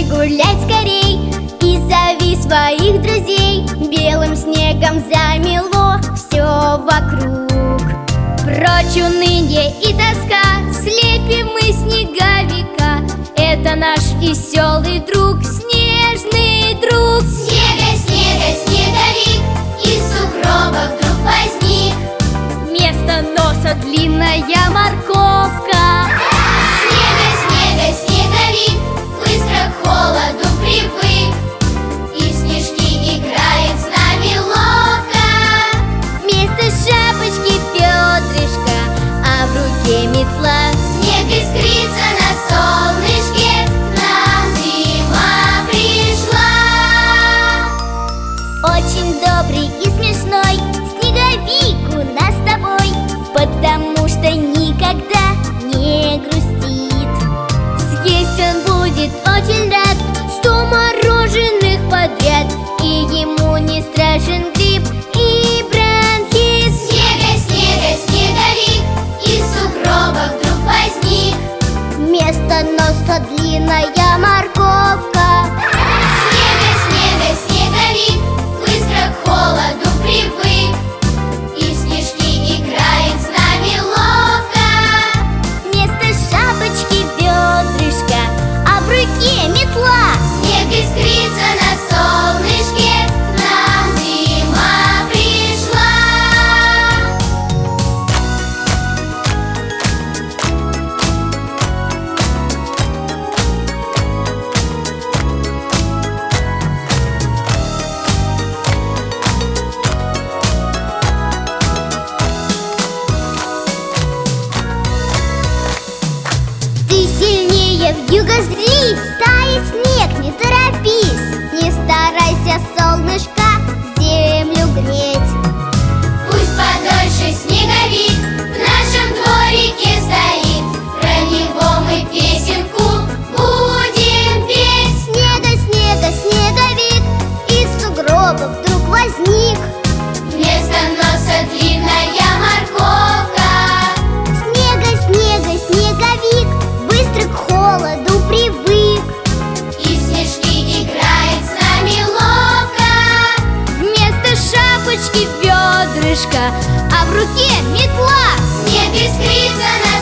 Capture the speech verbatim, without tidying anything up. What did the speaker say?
Пошли гулять скорей и зови своих друзей. Белым снегом замело все вокруг. Прочь уныние и тоска, слепим мы снеговика. Это наш веселый друг, снежный друг. Снега, снега, снеговик, из сугроба вдруг возник. Вместо носа длинная морковка. Снега, снега, снеговик, быстро к холоду привык. И в снежки играет с нами ловко. Вместо шапочки бедрышко, а в руке метла. Снег искрится на солнышке, к нам зима пришла. Очень добрый и смешной снеговик у нас с тобой, потому что никогда не грустит. Съесть он будет очень рад сто мороженых подряд, и ему не страшен грипп и бронхит. Снега, снега, снеговик, из сугроба вдруг возник. Вместо носа длинная морковка. Снега, снега, снеговик, быстро к холоду привык. И в снежки играет с нами ловко. Вместо шапочки бедрышко, а в руке метла. Снег искрится на солнышке, к нам зима пришла. Ты сильнее вьюга злись, тает снег, не торопись. Не старайся, солнышко, землю греть. Пусть подольше снеговик в нашем дворике стоит. Про него мы песенку будем петь. Снега, снега, снеговик из сугроба вдруг возник. Вместо носа длинная морковка. Снега, снега, снеговик быстро к холоду привык. И в снежки играет с нами ловко. Вместо шапочки бедрышко, а в руке метла. Снег искрится на